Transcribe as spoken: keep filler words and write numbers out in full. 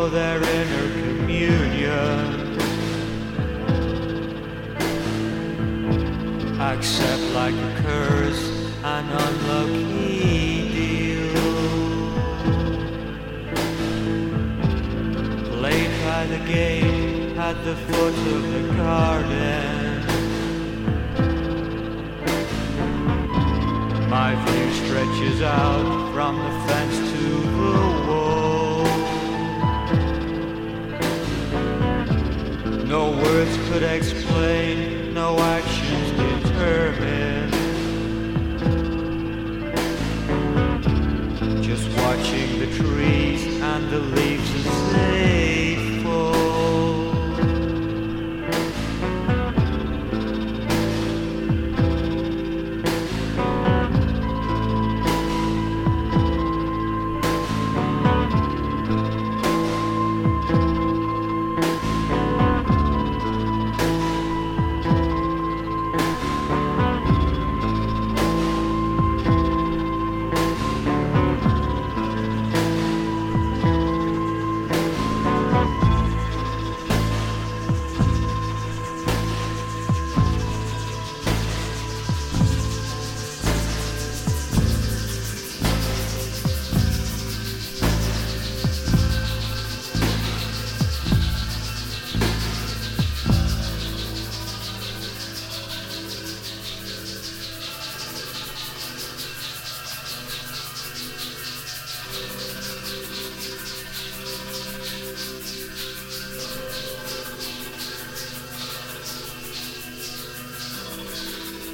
for their inner communion. Accept like a curse an unlucky deal. Laid by the gate at the foot of the garden, my view stretches out from the fence to the wall. No words could explain